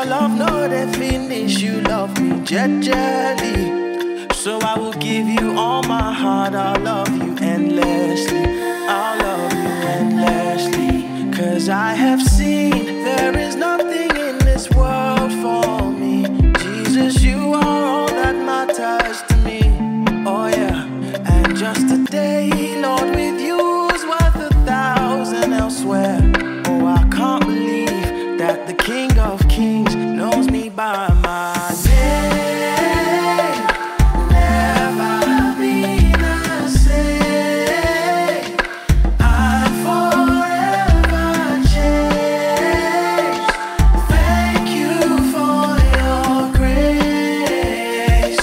your love, no they finish. You love me gently. So I will give you all my heart. I'll love you endlessly. I'll love you endlessly. 'Cause I have seen there is nothing in this world for me. Jesus, you are all that matters to me. Oh yeah. And just a day, Lord, with you is worth 1,000 elsewhere. Oh, I can't believe that the King of Kings knows me by my name. Never be the same. I'm forever changed. Thank you for your grace,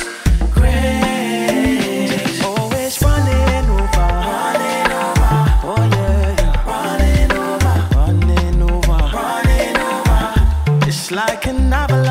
grace. Always running over, running over. Oh yeah, running over, running over, running over. It's like an avalanche.